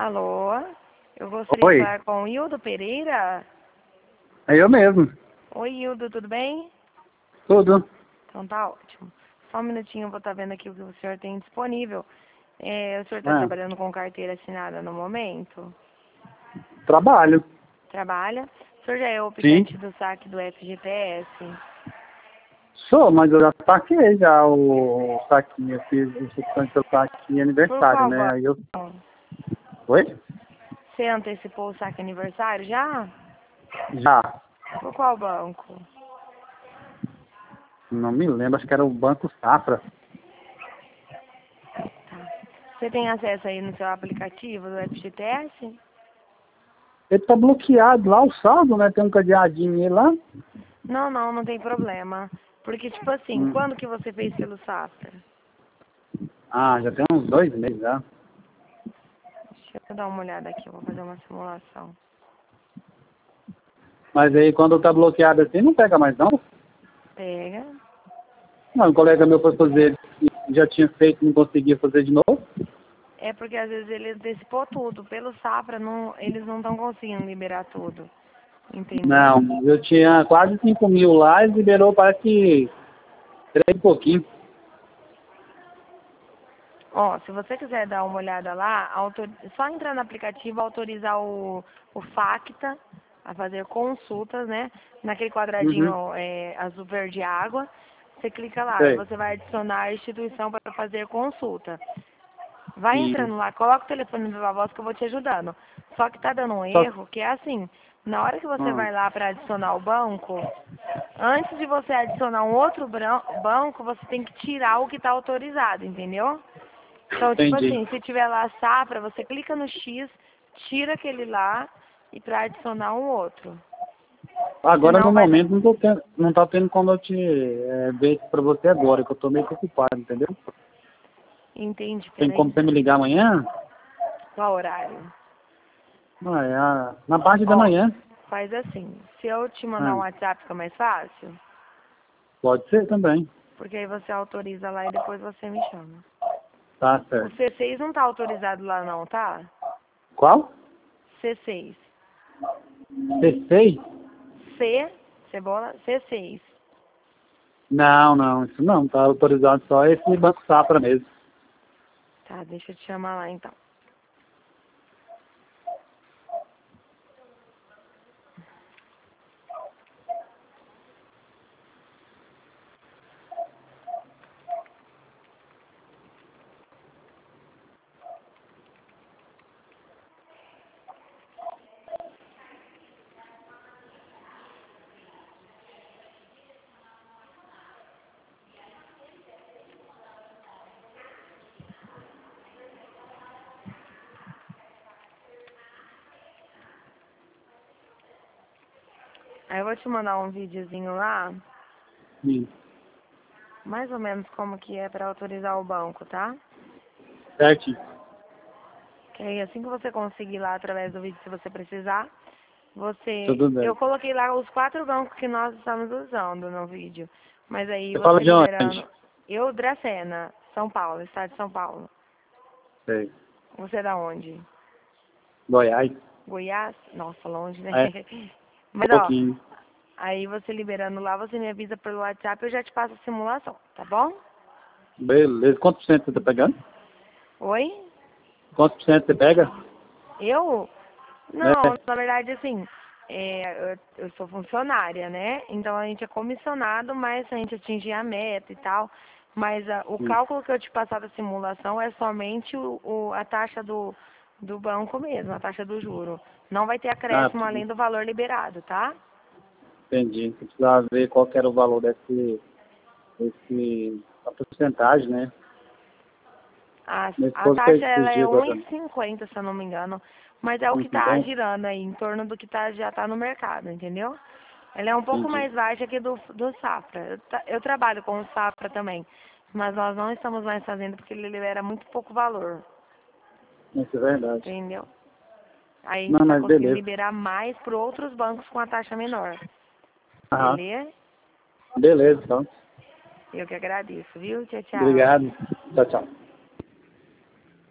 Alô? Eu gostaria de Oi, falar com o Hildo Pereira. é eu mesmo. Oi, Hildo, tudo bem? Tudo. Então tá ótimo. Só um minutinho, eu vou estar vendo aqui o que o senhor tem disponível. O senhor está Ah, trabalhando com carteira assinada no momento? trabalho. Trabalha? O senhor já é o Sim. pivete do saque do FGTS? Sou, mas eu já saquei já o saquinho. Eu fiz o substante do saquinho Por aniversário, qual né? banco? Aí eu... Oi? Você antecipou o saque aniversário já? Já. Por qual banco? Não me lembro, acho que era o Banco Safra. Tá. Você tem acesso aí no seu aplicativo do FGTS? Ele tá bloqueado lá, o saldo, né? Tem um cadeadinho nele lá. Não, não, não tem problema. Porque, tipo assim, Hum. quando que você fez pelo Safra? Ah, já tem uns 2 meses já. Deixa eu dar uma olhada aqui, eu vou fazer uma simulação. Mas aí quando tá bloqueado assim, não pega mais não. Pega. Não, um colega meu foi fazer, já tinha feito, não conseguia fazer de novo. É porque às vezes ele antecipou tudo. Pelo Safra, não, eles não estão conseguindo liberar tudo. Entendeu? Não, eu tinha quase 5.000 lá e liberou, parece que 3 e pouquinho. Ó, se você quiser dar uma olhada lá, só entrar no aplicativo, autorizar o FACTA a fazer consultas, né? Naquele Uhum, quadradinho azul verde água. Você clica lá e sei. você vai adicionar a instituição para fazer consulta. Vai E entrando lá, coloca o telefone viva voz que eu vou te ajudando. Só que tá dando um só, erro, que é assim, na hora que você hum, vai lá para adicionar o banco, antes de você adicionar um outro banco, você tem que tirar o que está autorizado, entendeu? Então, tipo entendi. assim, se tiver lá Safra, você clica no X, tira aquele lá e para adicionar um outro. Agora Senão no vai dar. momento não tá tendo como eu te ver isso pra você agora, que eu tô meio ocupado, entendeu? Entende? Tem como Peraí. você me ligar amanhã? Qual horário? Ah, na parte da Ó, manhã. faz assim. Se eu te mandar Ah, um WhatsApp, fica mais fácil? pode ser também. Porque aí você autoriza lá e depois você me chama. Tá O certo. C6 não tá autorizado lá não, tá? Qual? C6. C6? C, cebola, C6. Não, não, isso não, tá autorizado só esse Banco Safra mesmo. Tá, deixa eu te chamar lá então. Aí eu vou te mandar um videozinho lá, Sim. mais ou menos como que é pra autorizar o banco, tá? Certinho. Que aí assim que você conseguir lá através do vídeo, se você precisar, Tudo eu bem. coloquei lá os 4 bancos que nós estamos usando no vídeo. Mas aí Você fala você de liberando. onde? Eu, Dracena, São Paulo, estado de São Paulo. Sei. Você é da onde? Goiás? Goiás? Nossa, longe, né? É, Mas um ó, pouquinho. aí você liberando lá, você me avisa pelo WhatsApp, eu já te passo a simulação, tá bom? Beleza. Quantos por cento você tá pegando? Oi? Quantos por cento você pega? Eu? Não, É. na verdade, assim, eu sou funcionária, né? Então a gente é comissionado, mas se a gente atingir a meta e tal. Mas o Sim. cálculo que eu te passar da simulação é somente a taxa do banco mesmo, a taxa do juro. Não vai ter Ah, acréscimo tudo. além do valor liberado, tá? Entendi. Você precisava ver qual que era o valor a porcentagem, né? Minha A esposa fez taxa ela esses é dias agora. 1,50, se eu não me engano. Mas é o que tá 1,50? girando aí, em torno do que já tá no mercado, entendeu? Ela é um pouco Entendi. mais baixa que do Safra. Eu trabalho com o Safra também, mas nós não estamos mais fazendo porque ele libera muito pouco valor, Isso é verdade. entendeu? Aí a gente Não, está mas conseguindo beleza. liberar mais para outros bancos com a taxa menor. Aham. Beleza? Beleza, então. Eu que agradeço, viu? Tchau, tchau. Obrigado. Tchau, tchau.